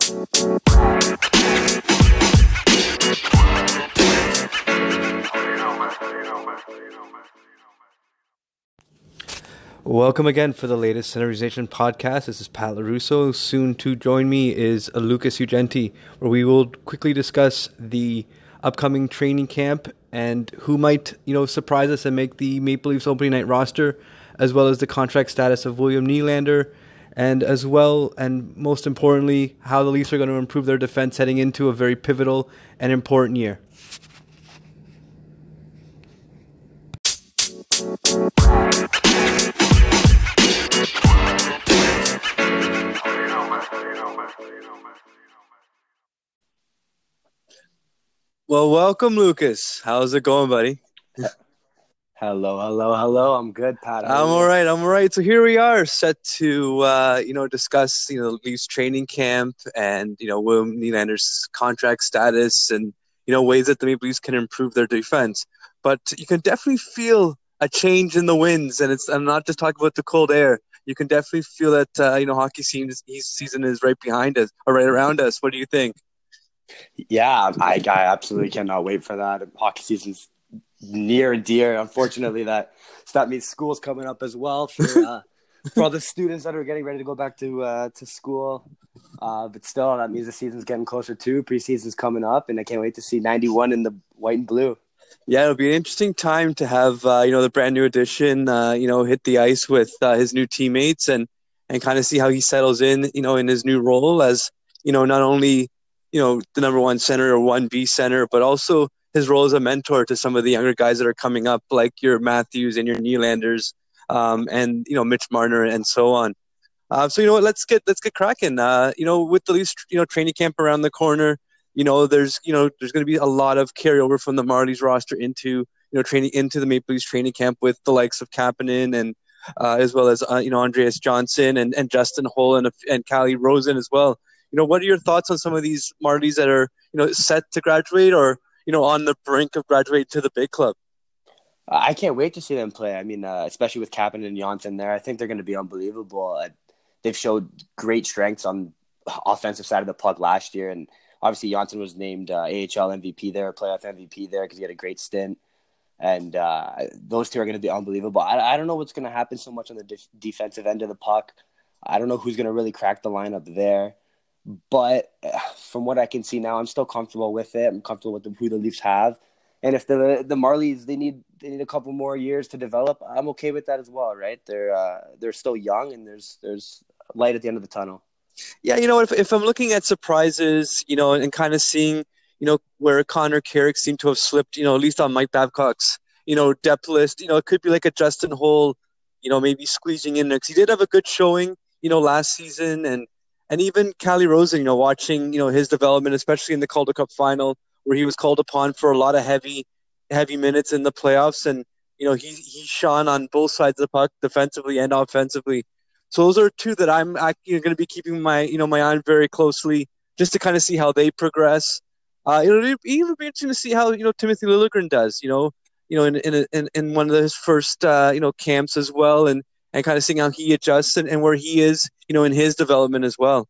Welcome again for the latest Centerization podcast. This is Pat LaRusso. Soon to join me is Lucas Ugenti, where we will quickly discuss the upcoming training camp and who might, surprise us and make the Maple Leafs opening night roster, as well as the contract status of William Nylander, and as well, and most importantly, how the Leafs are going to improve their defense heading into a very pivotal and important year. Well, welcome, Lucas. How's it going, buddy? Hello. I'm good, Pat. I'm all right. So here we are, set to discuss the Leafs training camp and William Nylander's contract status and ways that the Maple Leafs can improve their defense. But you can definitely feel a change in the winds, and I'm not just talking about the cold air. You can definitely feel that hockey season is right behind us or right around us. What do you think? Yeah, I absolutely cannot wait for that. Hockey season's near and dear. Unfortunately, that means school's coming up as well for all the students that are getting ready to go back to school. But still, that means the season's getting closer too. Preseason's coming up, and I can't wait to see 91 in the white and blue. Yeah, it'll be an interesting time to have the brand new addition hit the ice with his new teammates and kind of see how he settles in in his new role as not only the number one center or 1B center, but also his role as a mentor to some of the younger guys that are coming up, like your Matthews and your Nylanders, and Mitch Marner and so on. So let's get cracking. With the Leafs training camp around the corner, there's going to be a lot of carryover from the Marlies roster into training into the Maple Leafs training camp with the likes of Kapanen and as well as Andreas Johnson and Justin Holl and Callie Rosen as well. What are your thoughts on some of these Marlies that are set to graduate or on the brink of graduate to the big club? I can't wait to see them play. I mean, especially with Kapanen and Johnson there, I think they're going to be unbelievable. They've showed great strengths on the offensive side of the puck last year, and obviously Johnson was named AHL MVP there, playoff MVP there because he had a great stint. And those two are going to be unbelievable. I don't know what's going to happen so much on the defensive end of the puck. I don't know who's going to really crack the lineup there. But from what I can see now, I'm still comfortable with it. I'm comfortable with who the Leafs have. And if the Marlies, they need a couple more years to develop, I'm okay with that as well, right? They're still young, and there's light at the end of the tunnel. Yeah, if I'm looking at surprises, and kind of seeing, where Connor Carrick seemed to have slipped, at least on Mike Babcock's, depth list, it could be like a Justin Holl, maybe squeezing in there. Because he did have a good showing, last season. And even Callie Rosen, watching, his development, especially in the Calder Cup final, where he was called upon for a lot of heavy minutes in the playoffs. And, he shone on both sides of the puck, defensively and offensively. So those are two that I'm going to be keeping my eye on very closely, just to kind of see how they progress. It'll be interesting to see how Timothy Liljegren does. In one of his first camps as well, and kind of seeing how he adjusts and where he is in his development as well.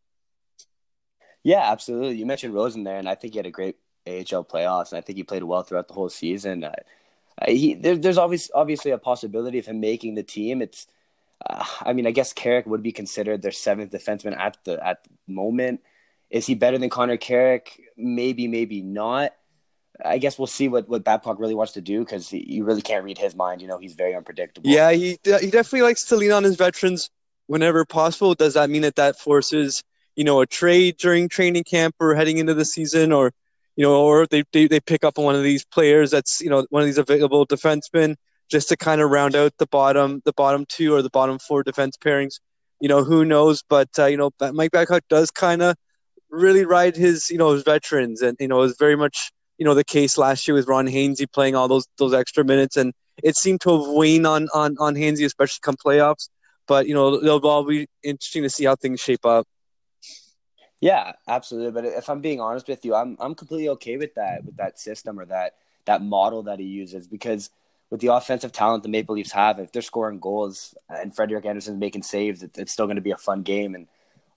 Yeah, absolutely. You mentioned Rosen there, and I think he had a great AHL playoffs, and I think he played well throughout the whole season. There's obviously a possibility of him making the team. It's I guess Carrick would be considered their seventh defenseman at the moment. Is he better than Connor Carrick? Maybe not. I guess we'll see what Babcock really wants to do because you really can't read his mind. He's very unpredictable. Yeah, he definitely likes to lean on his veterans whenever possible. Does that mean that forces a trade during training camp or heading into the season, or or they pick up on one of these players that's one of these available defensemen just to kind of round out the bottom two or the bottom four defense pairings? Who knows? But Mike Babcock does kind of really ride his his veterans, and it was very much the case last year with Ron Hainsey playing all those extra minutes, and it seemed to have waned on Hainsey, especially come playoffs. But it'll all be interesting to see how things shape up. Yeah, absolutely. But if I'm being honest with you, I'm completely okay with that system or that model that he uses, because with the offensive talent the Maple Leafs have, if they're scoring goals and Frederik Anderson's making saves, it's still going to be a fun game. And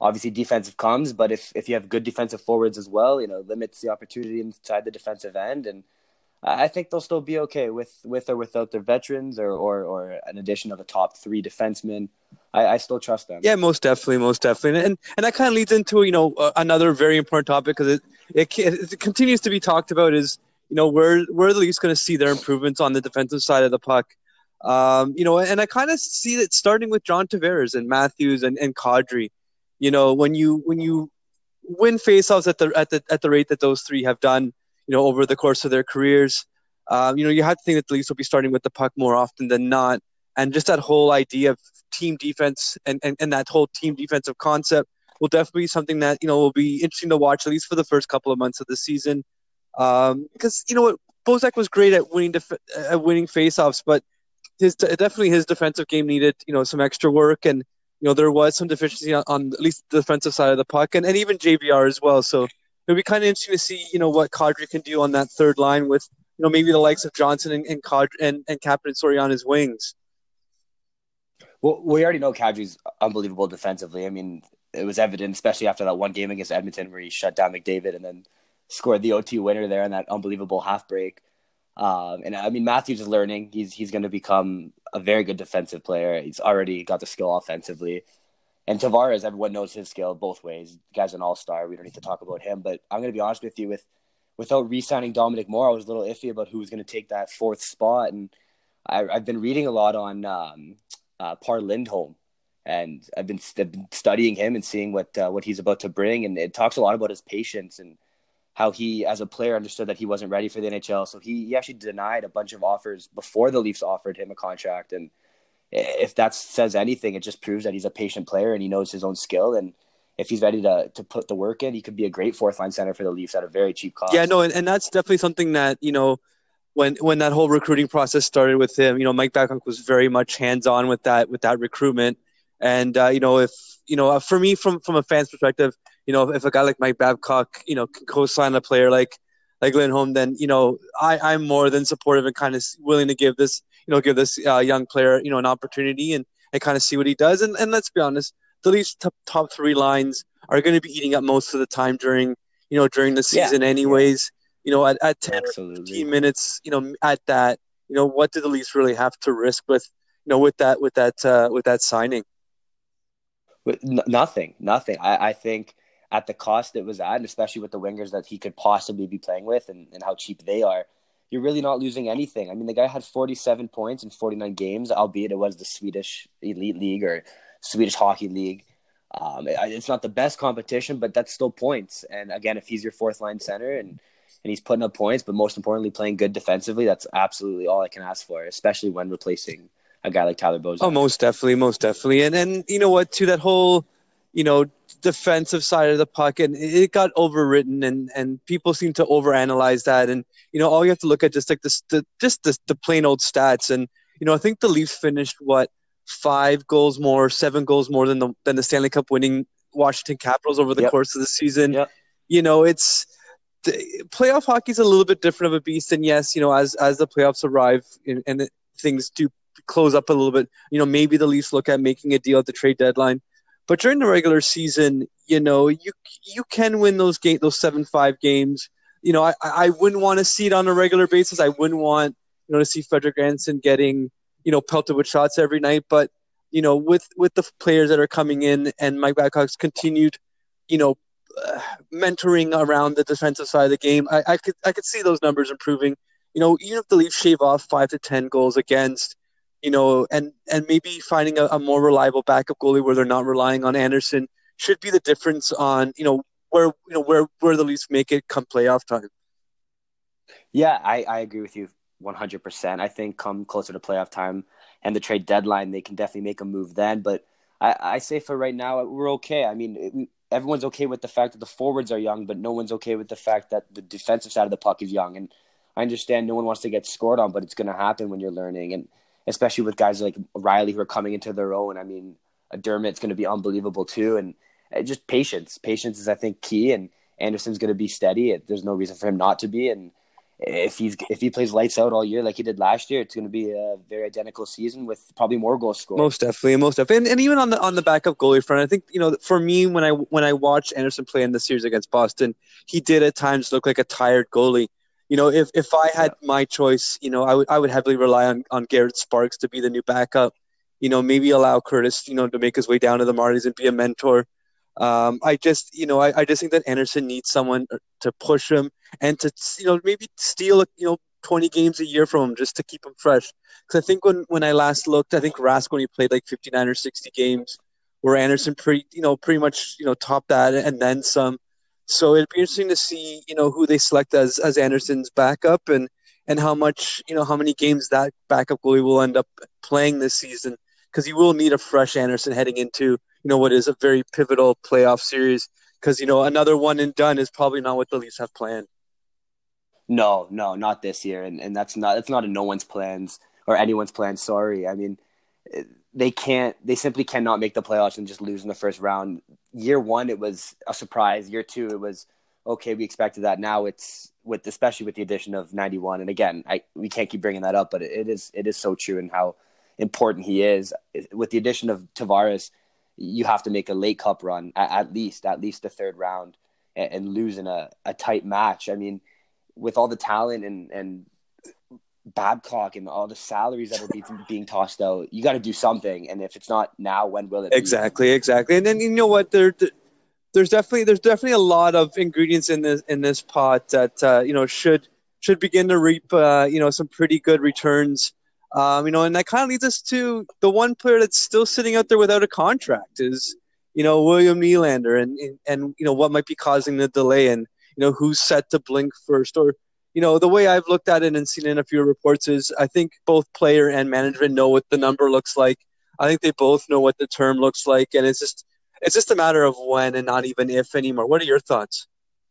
Obviously, defensive comes, but if you have good defensive forwards as well, limits the opportunity inside the defensive end. And I think they'll still be okay with or without their veterans or an addition of a top three defenseman. I still trust them. Yeah, most definitely, most definitely, and that kind of leads into another very important topic because it continues to be talked about is where the Leafs going to see their improvements on the defensive side of the puck. And I kind of see it starting with John Tavares and Matthews and Kadri. When you win faceoffs at the rate that those three have done, over the course of their careers, you have to think that the Leafs will be starting with the puck more often than not. And just that whole idea of team defense and that whole team defensive concept will definitely be something that, will be interesting to watch, at least for the first couple of months of the season. Because, what Bozak was great at winning faceoffs, but his defensive game needed, some extra work. And, there was some deficiency on at least the defensive side of the puck and even JVR as well. So it'll be kind of interesting to see, what Kadri can do on that third line with, maybe the likes of Johnson and Kadri and Captain Sori on his wings. Well, we already know Kadri's unbelievable defensively. I mean, it was evident, especially after that one game against Edmonton where he shut down McDavid and then scored the OT winner there in that unbelievable half break. And I mean, Matthews is learning. He's going to become a very good defensive player. He's already got the skill offensively. And Tavares, everyone knows his skill both ways. The guy's an all-star. We don't need to talk about him. But I'm going to be honest with you, without re-signing Dominic Moore, I was a little iffy about who was going to take that fourth spot. And I've been reading a lot on Par Lindholm, and I've been studying him and seeing what he's about to bring, and it talks a lot about his patience and how he, as a player, understood that he wasn't ready for the NHL, so he actually denied a bunch of offers before the Leafs offered him a contract. And if that says anything, it just proves that he's a patient player and he knows his own skill, and if he's ready to put the work in, he could be a great fourth line center for the Leafs at a very cheap cost. Yeah, no, and that's definitely something that when that whole recruiting process started with him, Mike Babcock was very much hands-on with that recruitment. And, for me, from a fan's perspective, if a guy like Mike Babcock, can co-sign a player like Lindholm, then, I'm more than supportive and kind of willing to give this young player, an opportunity and kind of see what he does. And let's be honest, the Leafs top three lines are going to be eating up most of the time during the season anyways. At 10 or 15 minutes, at that, what do the Leafs really have to risk with that signing? Nothing. I think at the cost it was at, and especially with the wingers that he could possibly be playing with and how cheap they are, you're really not losing anything. I mean, the guy had 47 points in 49 games, albeit it was the Swedish Elite League or Swedish Hockey League. It's not the best competition, but that's still points. And again, if he's your fourth line center and he's putting up points, but most importantly, playing good defensively, that's absolutely all I can ask for, especially when replacing a guy like Tyler Bozak. Oh, most definitely. And you know what, to that whole, defensive side of the puck, and it got overwritten and people seem to overanalyze that. And, all you have to look at just like the plain old stats. And, I think the Leafs finished 7 goals more than the Stanley Cup winning Washington Capitals over the course of the season. Yep. It's playoff hockey is a little bit different of a beast. And yes, as the playoffs arrive and things do close up a little bit, maybe the Leafs look at making a deal at the trade deadline. But during the regular season, you can win those 7-5 games. I wouldn't want to see it on a regular basis. I wouldn't want to see Frederik Andersen getting pelted with shots every night. But with the players that are coming in and Mike Babcock's continued mentoring around the defensive side of the game, I could see those numbers improving. Even if the Leafs shave off 5 to 10 goals against, and maybe finding a more reliable backup goalie where they're not relying on Andersen should be the difference on where the Leafs make it come playoff time. Yeah, I agree with you 100%. I think come closer to playoff time and the trade deadline, they can definitely make a move then. But I say for right now, we're okay. I mean, everyone's okay with the fact that the forwards are young, but no one's okay with the fact that the defensive side of the puck is young. And I understand no one wants to get scored on, but it's going to happen when you're learning. And especially with guys like Riley who are coming into their own. I mean, Dermott's going to be unbelievable too. And just patience. Patience is, I think, key. And Anderson's going to be steady. There's no reason for him not to be. And if he plays lights out all year like he did last year, it's going to be a very identical season with probably more goals scored. Most definitely, and even on the backup goalie front, I think for me when I watched Anderson play in the series against Boston, he did at times look like a tired goalie. If I had Yeah. my choice, I would heavily rely on Garrett Sparks to be the new backup. Maybe allow Curtis, to make his way down to the Marlies and be a mentor. I just think that Anderson needs someone to push him and to maybe steal 20 games a year from him just to keep him fresh. Because I think when I last looked, I think Rask only played like 59 or 60 games, where Anderson pretty much topped that and then some. So it'd be interesting to see who they select as Anderson's backup and how much how many games that backup goalie will end up playing this season, because you will need a fresh Anderson heading into what is a very pivotal playoff series, because another one and done is probably not what the Leafs have planned. No, no, not this year, and that's not in no one's plans or anyone's plans. Sorry, I mean they simply cannot make the playoffs and just lose in the first round. Year one, it was a surprise. Year two, it was okay. We expected that. Now it's especially with the addition of 91. And again, we can't keep bringing that up, but it is so true and how important he is. With the addition of Tavares, you have to make a late cup run at least the third round and lose in a tight match. I mean, with all the talent and Babcock and all the salaries that are being tossed out, you got to do something. And if it's not now, when will it be? Exactly. And then you know what? There's definitely a lot of ingredients in this pot that should begin to reap some pretty good returns. And that kind of leads us to the one player that's still sitting out there without a contract is William Nylander, and what might be causing the delay, and who's set to blink first. Or the way I've looked at it and seen in a few reports is I think both player and management know what the number looks like. I think they both know what the term looks like, and it's just a matter of when and not even if anymore. What are your thoughts?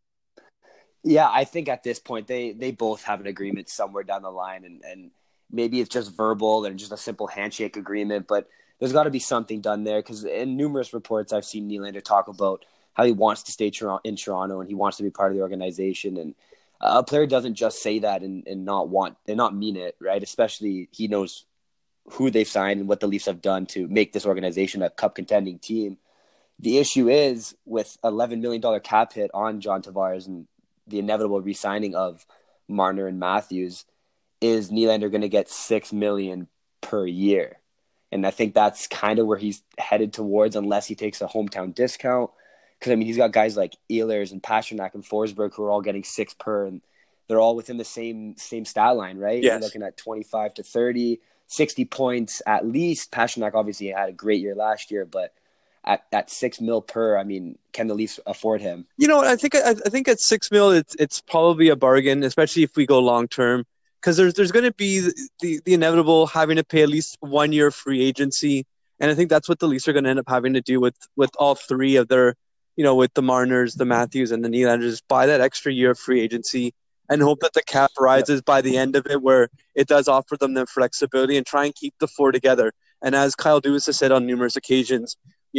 Yeah, I think at this point they both have an agreement somewhere down the line, and maybe it's just verbal and just a simple handshake agreement, but there's got to be something done there, because in numerous reports I've seen Nylander talk about how he wants to stay in Toronto and he wants to be part of the organization. And a player doesn't just say that and not mean it, right? Especially he knows who they've signed and what the Leafs have done to make this organization a cup contending team. The issue is with $11 million cap hit on John Tavares and the inevitable re-signing of Marner and Matthews, is Nylander going to get $6 million per year? And I think that's kind of where he's headed towards, unless he takes a hometown discount. Because, I mean, he's got guys like Ehlers and Pasternak and Forsberg who are all getting $6 per, and they're all within the same stat line, right? Yes. You're looking at 25 to 30, 60 points at least. Pasternak obviously had a great year last year, but at $6 million per, I mean, can the Leafs afford him? I think at $6 million, it's probably a bargain, especially if we go long term, because there's going to be the inevitable having to pay at least 1 year free agency, and I think that's what the Leafs are going to end up having to do with all three of their, with the Marners, the Matthews, and the Nylanders, buy that extra year of free agency and hope that the cap rises by the end of it, where it does offer them the flexibility, and try and keep the four together. And as Kyle Dubas has said on numerous occasions,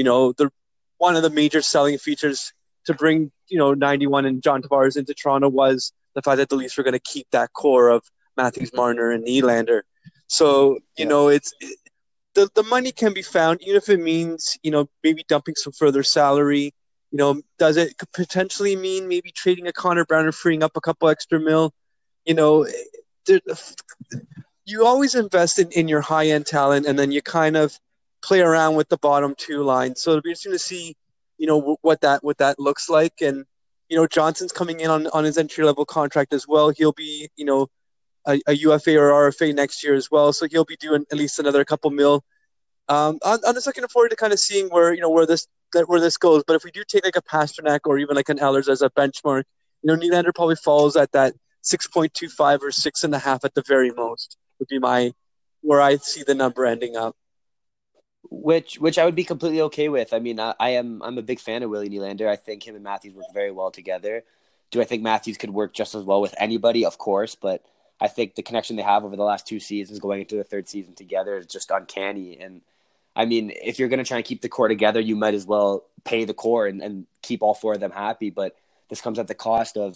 one of the major selling features to bring 91 and John Tavares into Toronto was the fact that the Leafs were going to keep that core of Matthews, Marner, and Nylander. So it's the money can be found, even if it means maybe dumping some further salary. Does it potentially mean maybe trading a Connor Brown and freeing up a couple extra mil? You always invest in your high end talent, and then you kind of play around with the bottom two lines. So it'll be interesting to see, what that looks like. And, Johnson's coming in on his entry level contract as well. He'll be, a UFA or RFA next year as well. So he'll be doing at least another couple mil. I'm just looking forward to kind of seeing where this goes. But if we do take like a Pasternak or even like an Ehlers as a benchmark, Nylander probably falls at that 6.25 or 6.5 at the very most would be where I see the number ending up. Which I would be completely okay with. I mean, I'm a big fan of Willie Nylander. I think him and Matthews work very well together. Do I think Matthews could work just as well with anybody? Of course, but I think the connection they have over the last two seasons going into the third season together is just uncanny. And I mean, if you're going to try and keep the core together, you might as well pay the core and keep all four of them happy. But this comes at the cost of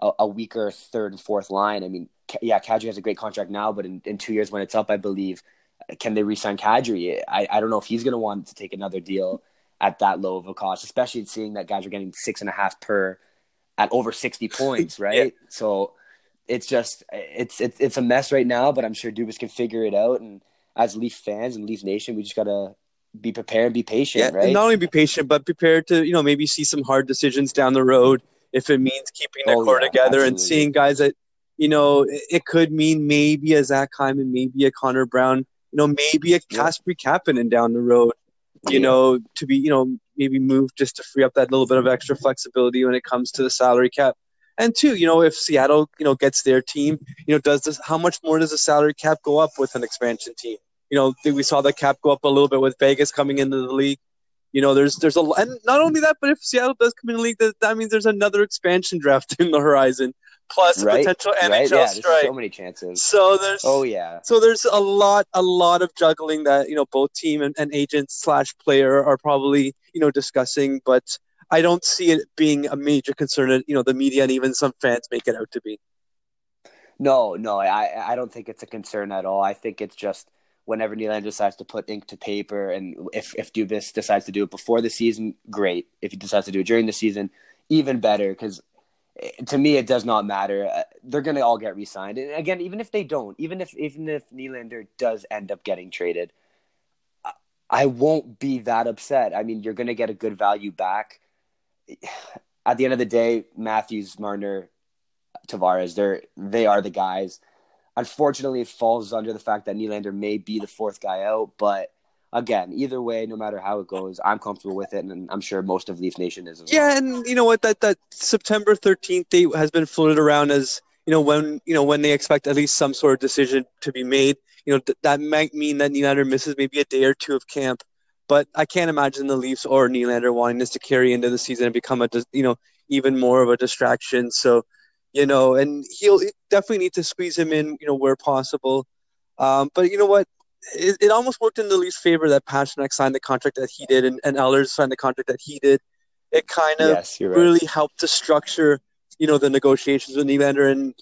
a weaker third and fourth line. I mean, yeah, Kadri has a great contract now, but in 2 years when it's up, I believe, can they re-sign Kadri? I don't know if he's going to want to take another deal at that low of a cost, especially seeing that guys are getting 6.5 per at over 60 points, Yeah. right? So it's just it's a mess right now, but I'm sure Dubas can figure it out. And as Leaf fans and Leaf Nation, we just gotta be prepared and be Yeah, patient, and right? not only be patient, but prepared to, maybe see some hard decisions down the road if it means keeping the Oh core yeah, together and absolutely. seeing guys that, it could mean maybe a Zach Hyman, maybe a Connor Brown, maybe a Yep. Kasperi Kapanen down the road, Yeah. to be, maybe moved just to free up that little bit of extra flexibility when it comes to the salary cap. And two, if Seattle, gets their team, how much more does the salary cap go up with an expansion team? We saw the cap go up a little bit with Vegas coming into the league. There's a, and not only that, but if Seattle does come in the league, that means there's another expansion draft in the horizon, plus a Right. potential Right. NHL Yeah. There's so strike. many chances. So Oh there's yeah. so there's a lot of juggling that both team and agent slash player are probably discussing, but I don't see it being a major concern that the media and even some fans make it out to be. No, no, I don't think it's a concern at all. I think it's just whenever Nylander decides to put ink to paper, and if Dubas decides to do it before the season, great. If he decides to do it during the season, even better. Because to me, it does not matter. They're going to all get re-signed. And again, even if they don't, even if Nylander does end up getting traded, I won't be that upset. I mean, you're going to get a good value back. At the end of the day, Matthews, Marner, Tavares, they are the guys. Unfortunately, it falls under the fact that Nylander may be the fourth guy out. But again, either way, no matter how it goes, I'm comfortable with it, and I'm sure most of Leaf Nation is as well. Yeah, and you know what? That September 13th date has been floated around as when they expect at least some sort of decision to be made. That might mean that Nylander misses maybe a day or two of camp, but I can't imagine the Leafs or Nylander wanting this to carry into the season and become even more of a distraction. So, and he'll definitely need to squeeze him in where possible. But you know what? It almost worked in the Leafs' favor that Pastrnak signed the contract that he did and Ehlers signed the contract that he did. It kind of Yes, you're right. really helped to structure, the negotiations with Nylander. And,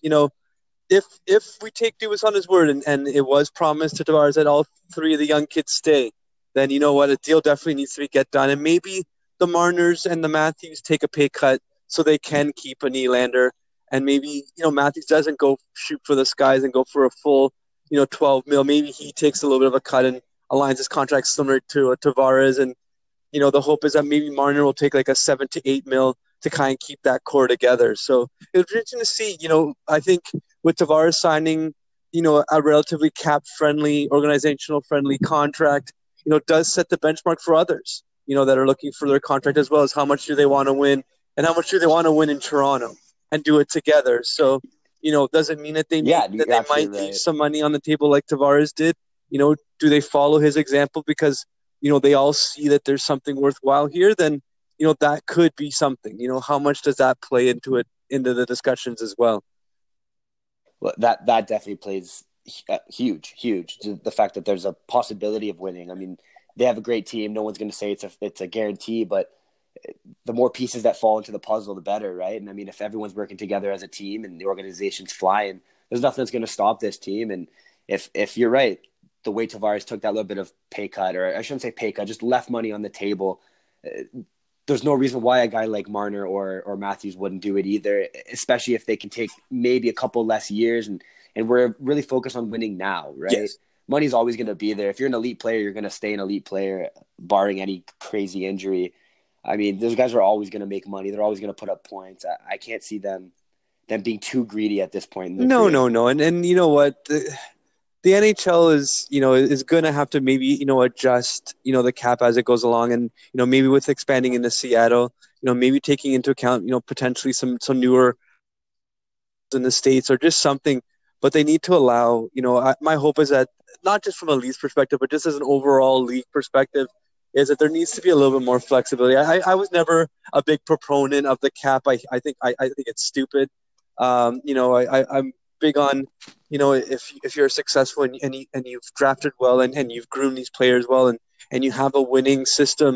if we take Dubas on his word and it was promised to Tavares that all three of the young kids stay, then you know what? A deal definitely needs to get done. And maybe the Marners and the Matthews take a pay cut so they can keep a Nylander. And maybe, Matthews doesn't go shoot for the skies and go for a full, 12 mil. Maybe he takes a little bit of a cut and aligns his contract similar to Tavares. And, the hope is that maybe Marner will take like a 7 to 8 mil to kind of keep that core together. So it was interesting to see, I think with Tavares signing, a relatively cap-friendly, organizational-friendly contract, does set the benchmark for others, that are looking for their contract as well as how much do they want to win and how much do they want to win in Toronto and do it together. So, does it mean that Yeah, that you're they might absolutely leave right. some money on the table like Tavares did? Do they follow his example because, they all see that there's something worthwhile here? Then, that could be something. How much does that play into the discussions as well? Well, that definitely plays huge, huge. The fact that there's a possibility of winning. I mean, they have a great team. No one's going to say it's a guarantee, but the more pieces that fall into the puzzle, the better, right? And I mean, if everyone's working together as a team and the organization's flying, there's nothing that's going to stop this team. And if you're right, the way Tavares took that little bit of pay cut, or I shouldn't say pay cut, just left money on the table. There's no reason why a guy like Marner or Matthews wouldn't do it either, especially if they can take maybe a couple less years and we're really focused on winning now, right? Yes. Money's always going to be there. If you're an elite player, you're going to stay an elite player, barring any crazy injury. I mean, those guys are always going to make money. They're always going to put up points. I can't see them being too greedy at this point in their No, career. no, no. And you know what? The NHL is going to have to maybe, adjust, the cap as it goes along. And, maybe with expanding into Seattle, maybe taking into account, potentially some newer in the States or just something. But they need to allow, my hope is that not just from a Leafs perspective, but just as an overall league perspective, is that there needs to be a little bit more flexibility. I was never a big proponent of the cap. I think it's stupid. I'm big on, if you're successful and you've drafted well and you've groomed these players well and you have a winning system,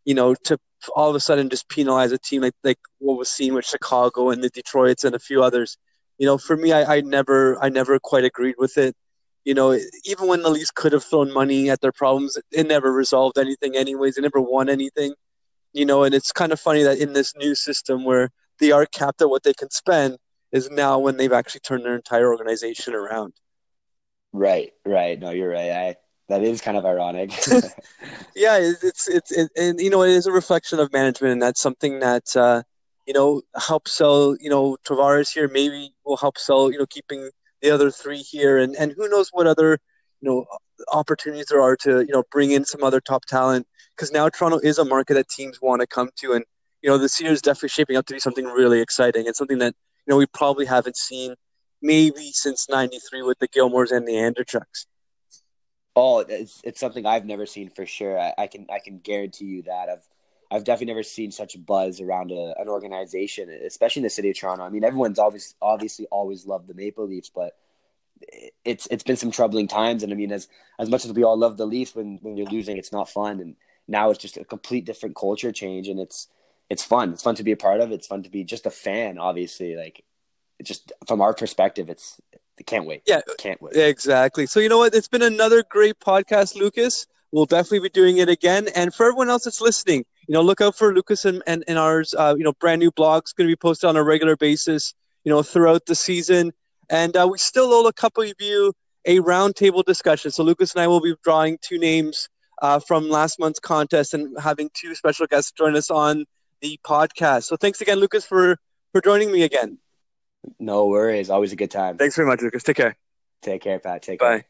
to all of a sudden just penalize a team like what was seen with Chicago and the Detroits and a few others. For me, I never quite agreed with it. Even when the Leafs could have thrown money at their problems, it never resolved anything anyways. It never won anything. And it's kind of funny that in this new system where they are capped at what they can spend is now when they've actually turned their entire organization around. Right. No, you're right. That is kind of ironic. Yeah, it's and it is a reflection of management, and that's something that helps sell. Tavares here maybe will help sell. Keeping the other three here, and who knows what other opportunities there are to bring in some other top talent, because now Toronto is a market that teams want to come to, and this year is definitely shaping up to be something really exciting and something that we probably haven't seen maybe since '93 with the Gilmores and the Andreychuks. Oh, it's something I've never seen for sure. I can guarantee you that I've definitely never seen such buzz around an organization, especially in the city of Toronto. I mean, everyone's obviously always loved the Maple Leafs, but it's been some troubling times. And I mean, as much as we all love the Leafs, when you're losing, it's not fun. And now it's just a complete different culture change, and it's fun. It's fun to be a part of. It's fun to be just a fan. Obviously, like just from our perspective, I can't wait. Yeah, can't wait. Exactly. So you know what? It's been another great podcast, Lucas. We'll definitely be doing it again. And for everyone else that's listening, look out for Lucas and ours. Brand new blogs going to be posted on a regular basis, throughout the season. And we still owe a couple of you a roundtable discussion. So Lucas and I will be drawing two names from last month's contest and having two special guests join us on the podcast. So thanks again, Lucas, for joining me again. No worries. Always a good time. Thanks very much, Lucas. Take care. Take care, Pat. Take care. Bye.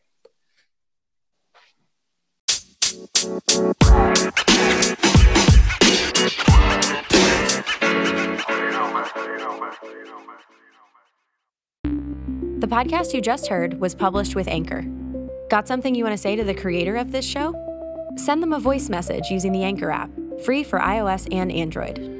The podcast you just heard was published with Anchor. Got something you want to say to the creator of this show? Send them a voice message using the Anchor app, free for iOS and Android.